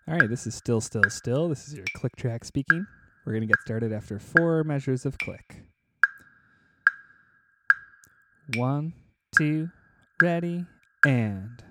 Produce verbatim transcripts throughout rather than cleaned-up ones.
All right, this is Still, Still, Still. This is your click track speaking. We're going to get started after four measures of click. One, two, ready, and...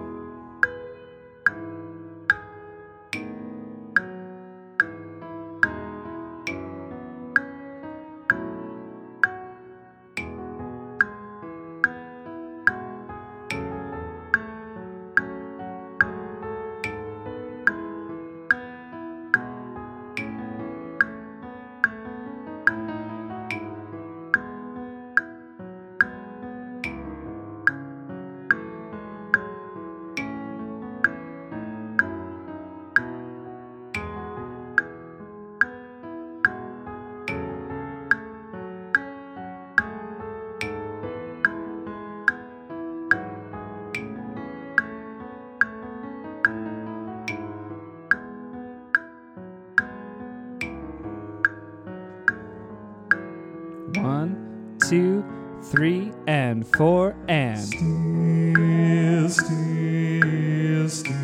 One, two, three, and four, and... Still, still, still,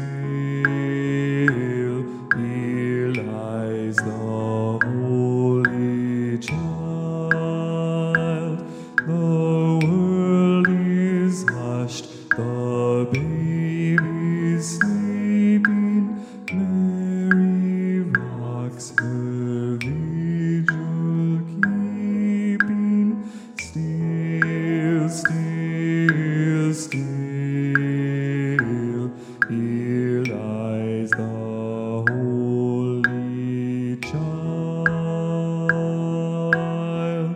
here lies the Holy Child. The world is hushed, the babe is sleeping. Mary rocks her vigil keeping. Still, still, still, here lies the Holy Child.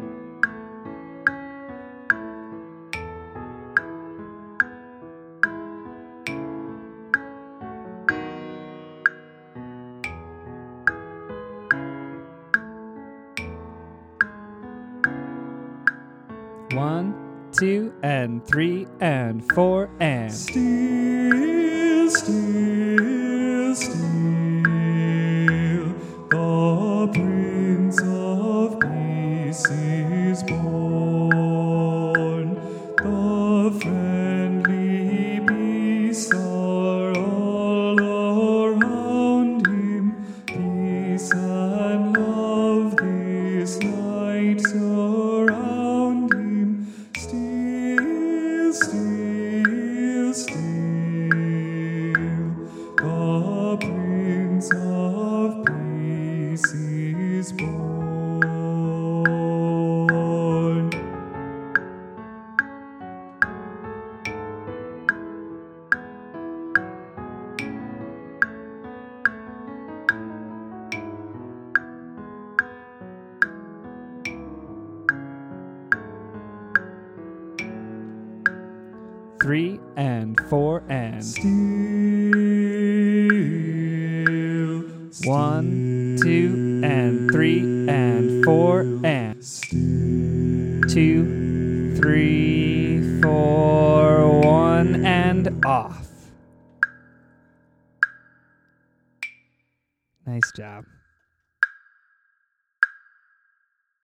One, two, and three, and four, and... Still, still, still, the Prince of Peace is born. The friendly beasts are all around him. Peace and love this night surround him. Still, still, still, the Prince of Peace is born. Three, and four, and... Still, One, two, and three, and four, and... still, Two, three, four, one, and off. Nice job.